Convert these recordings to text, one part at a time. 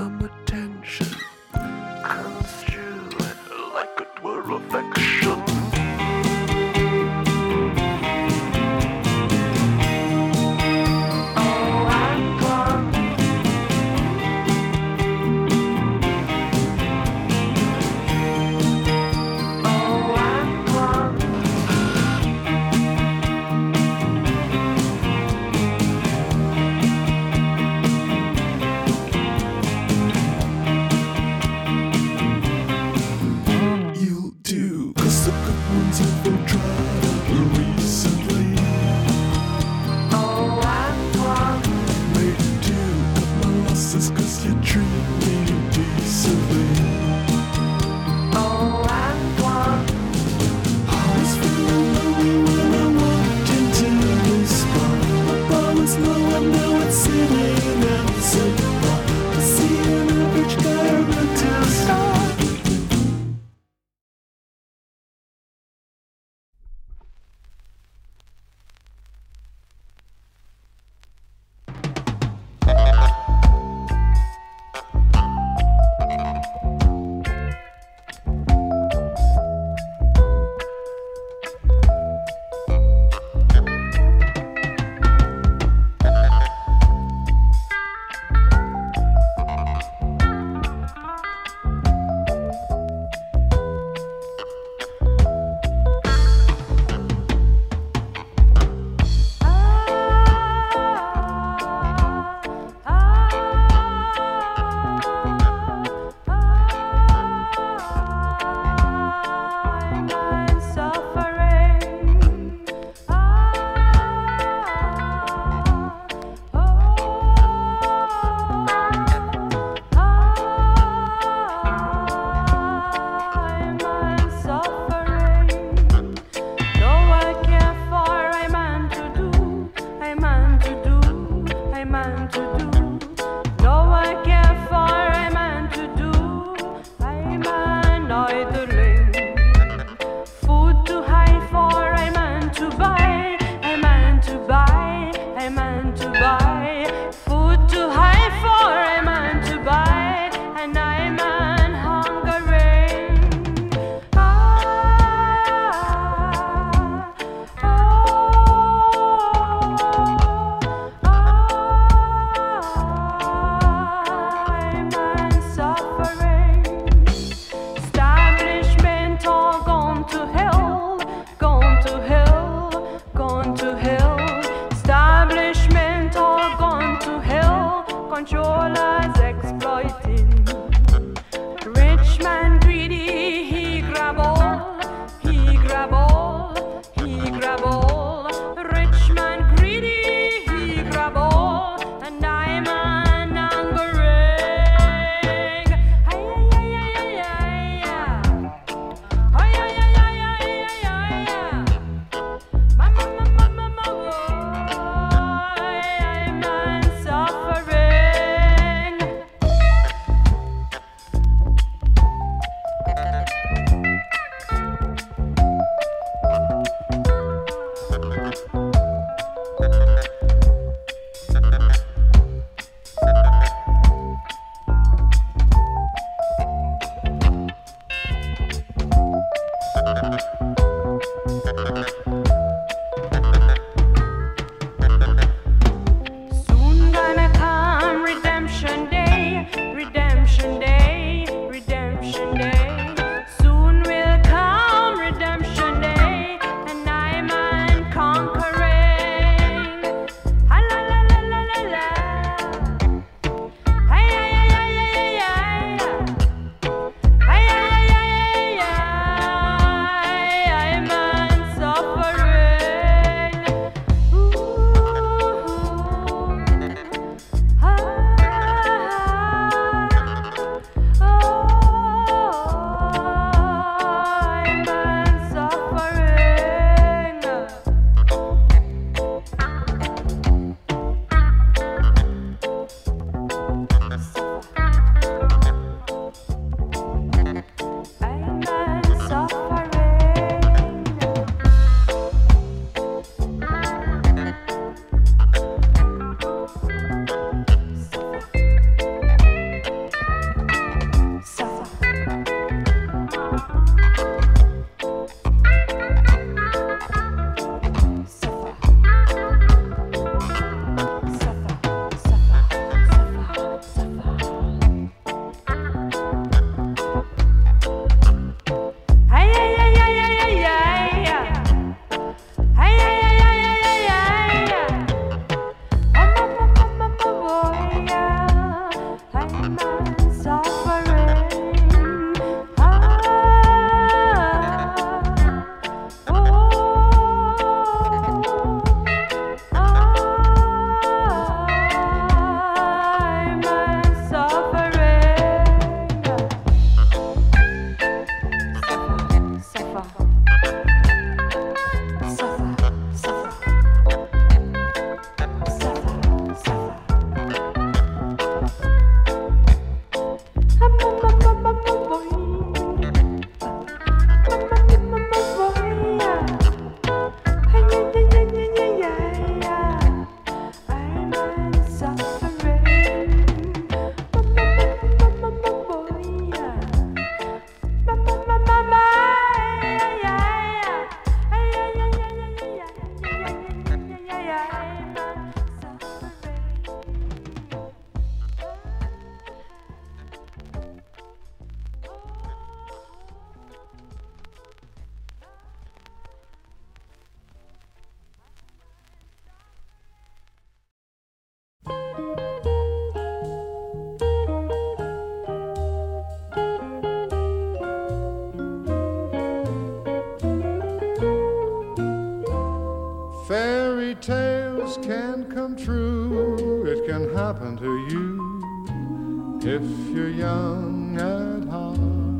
some attention. Construe it like it were affection. Cause you treat me decently. Oh, Antoine, I was feeling lonely when I walked into this bar. The bar was low and now it's sitting outside the bar. I see an average guy run to a star. dreams can come true. It can happen to you if you're young at heart.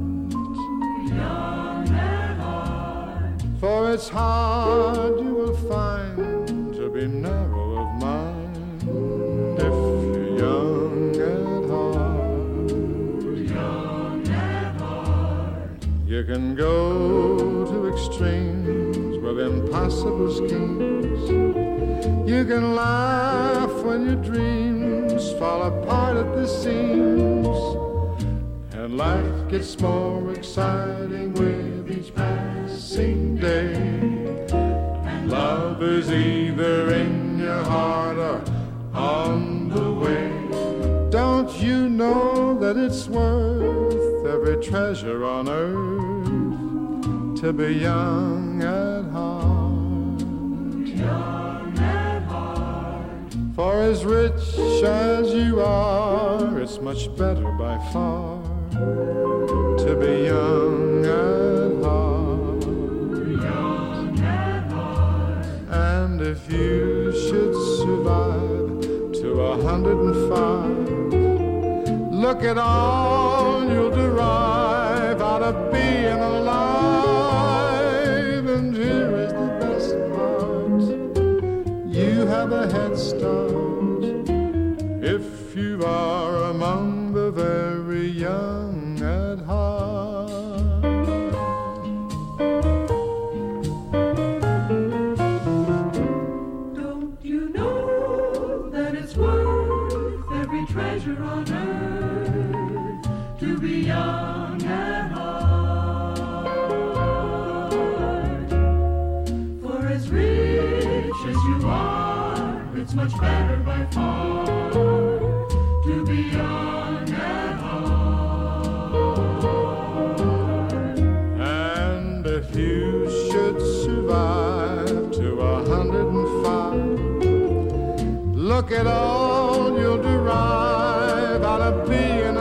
Young at heart. For it's hard, you will find, to be narrow of mind if you're young at heart. Young at heart. You can go to extremes with impossible schemes. You can laugh when your dreams fall apart at the seams. And life gets more exciting with each passing day. And love is either in your heart or on the way. Don't you know that it's worth every treasure on earth to be young at heart? Young at heart. For as rich as you are, it's much better by far to be young at heart. Young at heart. And if you should survive to 105, look at all you'll derive out of being alive. And here is the best part: you have a head start if you are among the very young at heart. Don't you know that it's worth every treasure on earth to be young at heart? For as rich as you are, it's much better by far to be young at heart. And if you should survive to 105, look at all you'll derive out of being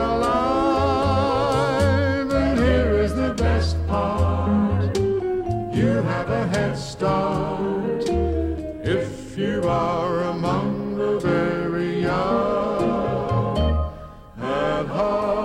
alive. And here is the best part: you have a head start if you are among the very young at heart.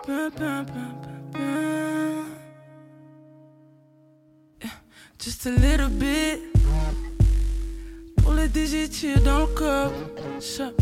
Just a little bit. Pour les digitiers dans le cop. Simple.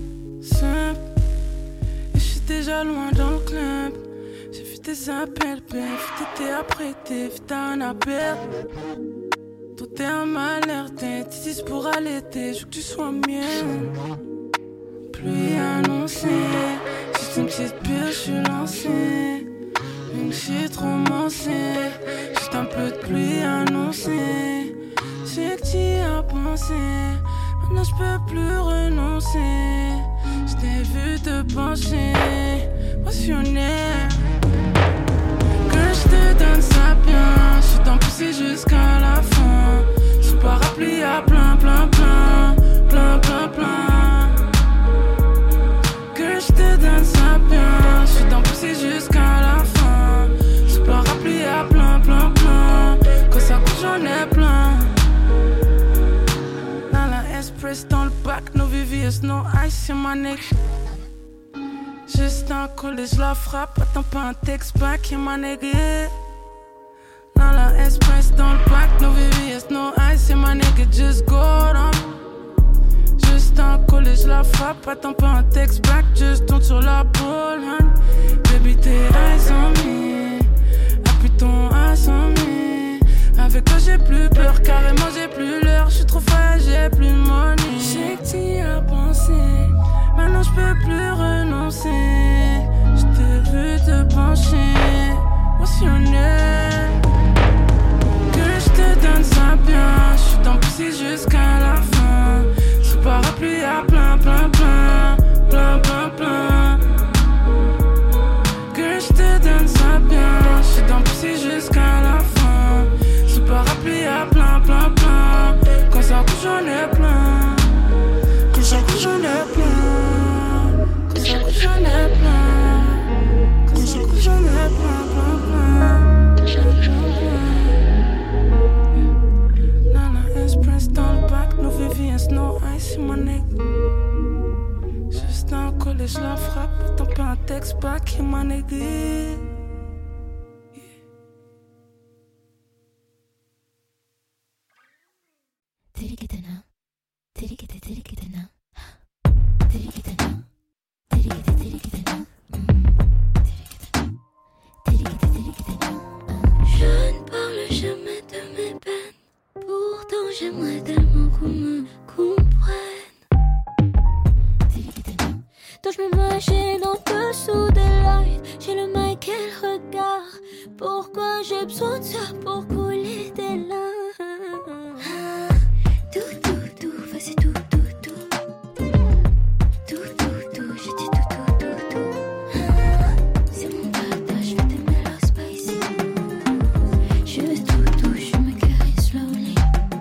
Et j'suis déjà loin dans le club. J'ai vu tes appels, bref. T'étais apprêté, t'as un appel. Tout est un malheur, t'es ici pour allaiter. Je veux que tu sois mienne. Pluie annoncée. Juste une petite pile, j'suis lancée. Une shit romancée. Juste un peu de pluie annoncée. J'ai que t'y as pensé. Maintenant j'peux plus renoncer. J't'ai vu te pencher. Passionné. Que j'te donne ça bien. J'suis t'en poussé jusqu'à la fin. Sous parapluie à plein. Que j'te donne ça bien. J'suis t'en poussé jusqu'à la fin. Sous parapluie à plein. Quand ça coûte j'en ai plein. Dans la S-Press dans le bac. No VVS, no ice, c'est ma neck. Juste un collège, la frappe. Attends pas un texte back, y'a ma nigga. Dans la S-Press dans le bac. No VVS, no ice, c'est ma nigga. Just go down. Juste un collège, la frappe. Attends pas un texte back. Juste tourne sur la pole, hein. Baby, t'es eyes on me. Appuie ton ass on me. Avec toi j'ai plus peur, carrément j'ai plus l'heure. J'suis trop frais, j'ai plus de money. J'sais que t'y as pensé. Maintenant j'peux plus renoncer. J't'ai vu te pencher. What's your name? Que j'te donne ça bien. J'suis dans poussé jusqu'à la fin. Sous parapluie à plein. Que j'te donne ça bien. J'suis dans poussé jusqu'à la fin. Sous parapluie à plein. Quand ça coûte j'en ai plein. Quand ça coûte j'en ai plein. Quand ça coûte j'en ai plein. Quand ça coûte j'en ai plein. Nana S-Press dans le bac. No VVS, no ice, c'est mon neck. Juste un collège, la frappe. Attends pas un texte back, y'a ma nigga. Je ne parle jamais de mes peines. Pourtant j'aimerais tellement qu'on me comprenne. Donc je m'imagine en dessous des lights. J'ai le mic et le regard. Pourquoi j'ai besoin de ça pour couler des larmes? Tout, vas-y tout. Tout, j'ai dit tout. C'est mon dada, je vais t'aimer la spicy. Je vais tout, je me carry slowly.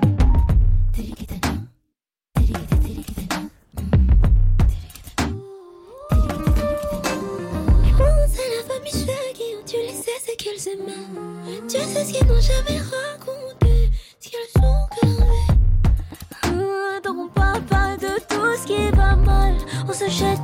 Pense à la famille Shaggy où tu les sais ce qu'elles aimaient. Tu sais ce qu'ils n'ont jamais raconté, ce qu'elles ont gravé. Donc on parle pas de tout ce qui va mal. On se jette